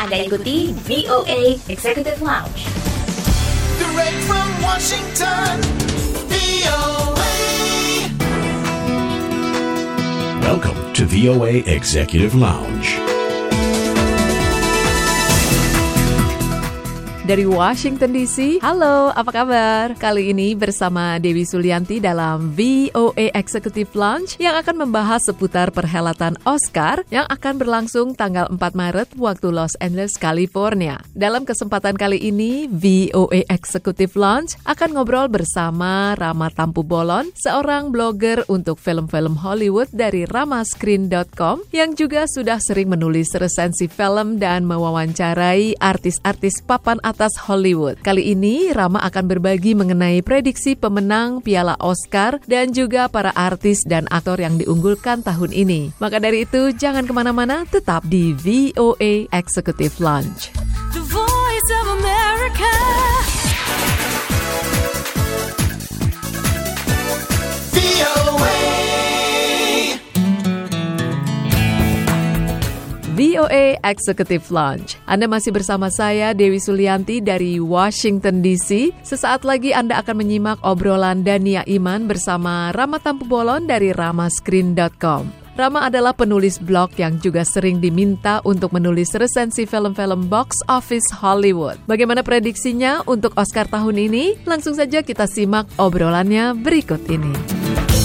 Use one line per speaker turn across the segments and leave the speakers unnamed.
Anda ikuti VOA Executive Lounge.
Direct from Washington, VOA.
Welcome to VOA Executive Lounge.
Dari Washington DC, halo, apa kabar? Kali ini bersama Dewi Sulianti dalam VOA Executive Lounge yang akan membahas seputar perhelatan Oscar yang akan berlangsung tanggal 4 Maret waktu Los Angeles, California. Dalam kesempatan kali ini, VOA Executive Lounge akan ngobrol bersama Rama Tampu Bolon, seorang blogger untuk film-film Hollywood dari ramascreen.com yang juga sudah sering menulis resensi film dan mewawancarai artis-artis papan atas Hollywood. Kali ini Rama akan berbagi mengenai prediksi pemenang Piala Oscar dan juga para artis dan aktor yang diunggulkan tahun ini. Maka dari itu jangan kemana-mana, tetap di VOA Executive Lounge.
The Voice of America.
VOA Executive Lounge. Anda masih bersama saya, Dewi Sulianti dari Washington DC. Sesaat lagi Anda akan menyimak obrolan Dania Iman bersama Rama Tampu Bolon dari ramascreen.com. Rama adalah penulis blog yang juga sering diminta untuk menulis resensi film-film box office Hollywood. Bagaimana prediksinya untuk Oscar tahun ini? Langsung saja kita simak obrolannya berikut ini.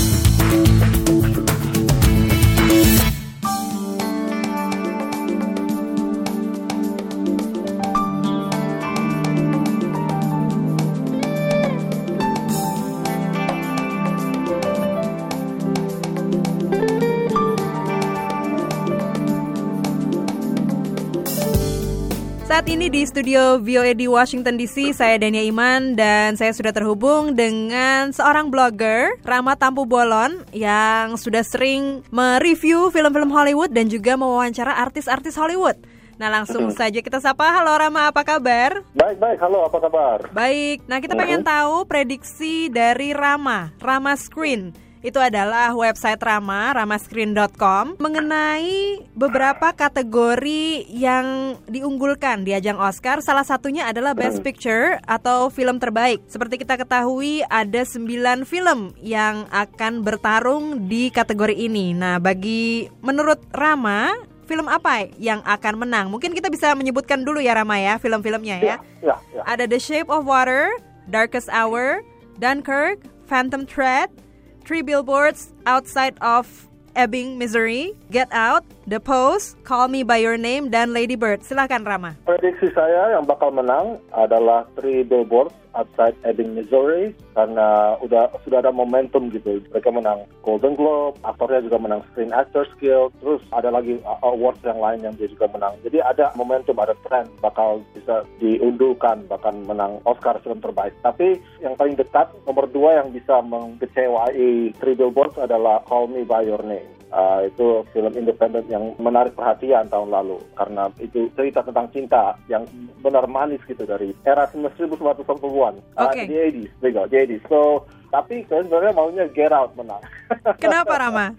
Saat ini di studio VOA di Washington DC, saya Dania Iman dan saya sudah terhubung dengan seorang blogger, Rama Tampu Bolon, yang sudah sering mereview film-film Hollywood dan juga mewawancara artis-artis Hollywood. Nah, langsung saja kita sapa. Halo Rama, apa kabar?
Baik, halo, apa kabar?
Baik, nah kita pengen tahu prediksi dari Rama Screen. Itu adalah website Rama, ramascreen.com, mengenai beberapa kategori yang diunggulkan di ajang Oscar. Salah satunya adalah Best Picture atau film terbaik. Seperti kita ketahui, ada 9 film yang akan bertarung di kategori ini. Nah, menurut Rama, film apa yang akan menang? Mungkin kita bisa menyebutkan dulu ya Rama ya, film-filmnya ya.
Ya.
Ada The Shape of Water, Darkest Hour, Dunkirk, Phantom Thread, 3 Billboards Outside of Ebbing, Missouri, Get Out, The Post, Call Me By Your Name, dan Lady Bird. Silakan Rama.
Prediksi saya yang bakal menang adalah 3 Billboards Outside Ebbing, Missouri, karena sudah ada momentum gitu. Mereka menang Golden Globe, aktornya juga menang Screen Actors Guild, terus ada lagi awards yang lain yang dia juga menang. Jadi ada momentum, ada tren bakal bisa diunduhkan, bahkan menang Oscar film terbaik. Tapi yang paling dekat, nomor 2 yang bisa mengkecewai 3 Billboards adalah Call Me By Your Name. Itu film independen yang menarik perhatian tahun lalu karena itu cerita tentang cinta yang benar manis gitu dari era 1940-an.
Okay.
The 80s. So, tapi saya sebenarnya maunya Get Out menang.
Kenapa Rama?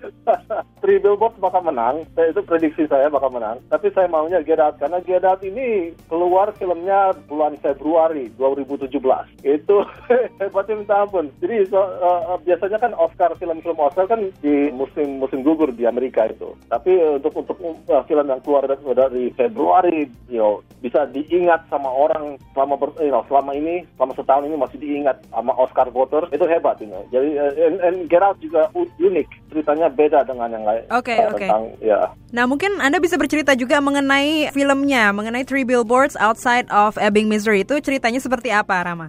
3 Billboards bakal menang, itu prediksi saya bakal menang. Tapi saya maunya Get Out karena Get Out ini keluar filmnya bulan Februari 2017. Itu hebatnya minta ampun. Jadi biasanya kan film-film Oscar kan di musim gugur di Amerika itu. Tapi untuk film yang keluar dari Februari, bisa diingat sama orang selama setahun ini masih diingat sama Oscar voters. Itu hebat ini. Jadi Get Out juga unik, ceritanya beda dengan yang lain.
Oke.
Ya.
Nah, mungkin Anda bisa bercerita juga mengenai filmnya, mengenai 3 Billboards Outside of Ebbing, Missouri. Itu ceritanya seperti apa, Rama?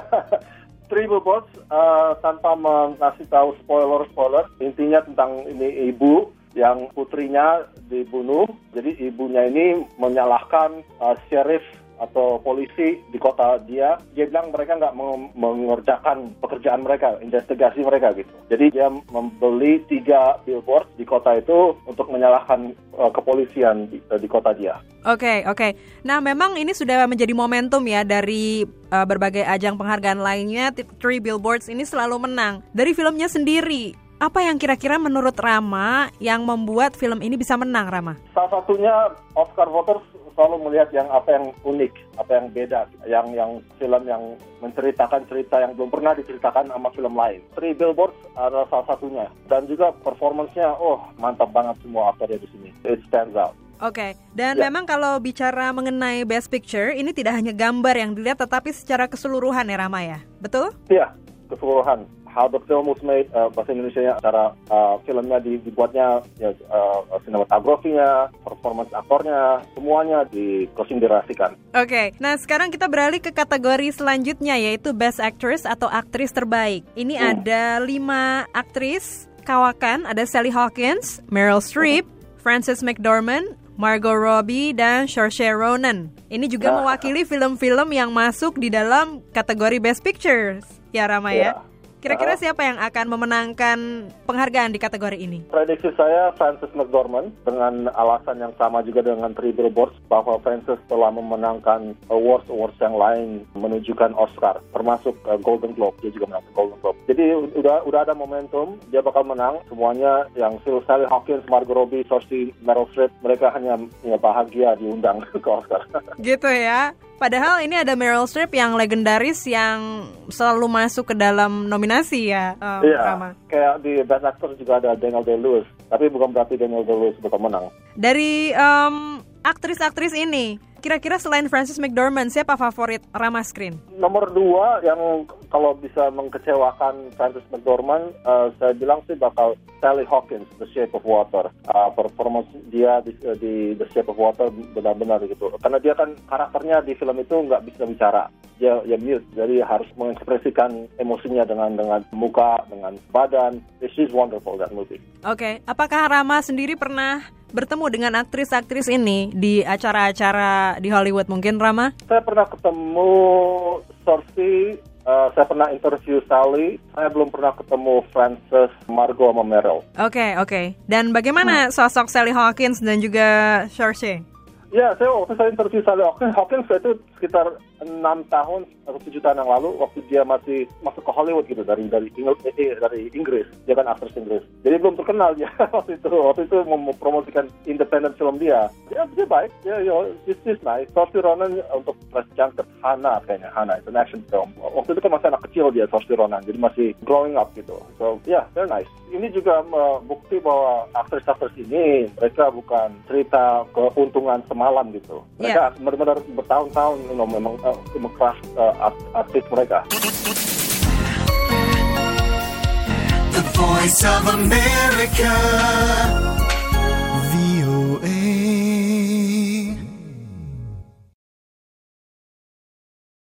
3 Billboards, tanpa mengasih tahu spoiler, intinya tentang ini ibu yang putrinya dibunuh. Jadi ibunya ini menyalahkan sheriff atau polisi di kota dia bilang mereka nggak mengerjakan pekerjaan mereka, investigasi mereka gitu. Jadi dia membeli 3 billboard di kota itu untuk menyalahkan kepolisian di kota dia.
Oke. Nah, memang ini sudah menjadi momentum ya dari berbagai ajang penghargaan lainnya. 3 Billboards ini selalu menang. Dari filmnya sendiri, apa yang kira-kira menurut Rama yang membuat film ini bisa menang, Rama?
Salah satunya Oscar voters selalu melihat apa yang unik, apa yang beda, yang film yang menceritakan cerita yang belum pernah diceritakan sama film lain. Three Billboards adalah salah satunya. Dan juga performance-nya, mantap banget semua aktornya di sini. It stands out.
Oke, dan memang kalau bicara mengenai Best Picture, ini tidak hanya gambar yang dilihat, tetapi secara keseluruhan ya Rama ya, betul?
Iya, keseluruhan. How the film was made, bahasa Indonesia-nya, cara filmnya dibuatnya, sinematografinya, performance aktornya, semuanya dikonsiderasikan.
Oke, nah sekarang kita beralih ke kategori selanjutnya, yaitu Best Actress atau aktris terbaik. Ini ada 5 aktris kawakan, ada Sally Hawkins, Meryl Streep, Frances McDormand, Margot Robbie, dan Saoirse Ronan. Ini juga mewakili film-film yang masuk di dalam kategori Best Pictures, ya Rama ya? Kira-kira siapa yang akan memenangkan penghargaan di kategori ini?
Prediksi saya Frances McDormand, dengan alasan yang sama juga dengan Three Billboards, bahwa Frances telah memenangkan awards yang lain menunjukkan Oscar, termasuk Golden Globe. Dia juga menang Golden Globe. Jadi udah ada momentum, dia bakal menang. Semuanya yang Sally Hawkins, Margot Robbie, Saoirse, Meryl Streep, mereka hanya bahagia diundang ke Oscar.
Gitu ya. Padahal ini ada Meryl Streep yang legendaris yang selalu masuk ke dalam nominasi ya, Rama.
Kayak di Best Actor juga ada Daniel Day-Lewis, tapi bukan berarti Daniel Day-Lewis bakal menang.
Dari aktris-aktris ini, kira-kira selain Frances McDormand, siapa favorit Rama Screen?
Nomor 2 yang kalau bisa mengkecewakan Frances McDormand, saya bilang sih bakal Sally Hawkins, The Shape of Water. Performance dia di The Shape of Water benar-benar gitu. Karena dia kan karakternya di film itu nggak bisa bicara. Dia mute, jadi harus mengekspresikan emosinya dengan muka, dengan badan. She's wonderful, that movie.
Oke, apakah Rama sendiri pernah bertemu dengan aktris-aktris ini di acara-acara di Hollywood mungkin, Rama?
Saya pernah ketemu Saoirse, saya pernah interview Sally, saya belum pernah ketemu Frances, Margot, sama Meryl.
Oke. Dan bagaimana sosok Sally Hawkins dan juga Saoirse?
Ya, waktu saya interview Sally Hawkins itu sekitar 6 tahun atau 7 tahun yang lalu, waktu dia masih masuk ke Hollywood gitu, dari Inggris. Dia kan aktris Inggris. Jadi belum terkenal dia waktu itu mempromosikan independent film dia. Dia baik, she's nice. Saoirse Ronan untuk Press Junket, Hana itu an action film. Waktu itu kan masih anak kecil dia, Saoirse Ronan, jadi masih growing up gitu. So, they're nice. Ini juga bukti bahwa aktris-aktris ini, mereka bukan cerita keuntungan semalam gitu. Mereka benar-benar bertahun-tahun memang mengkeras artis mereka.
The Voice of America.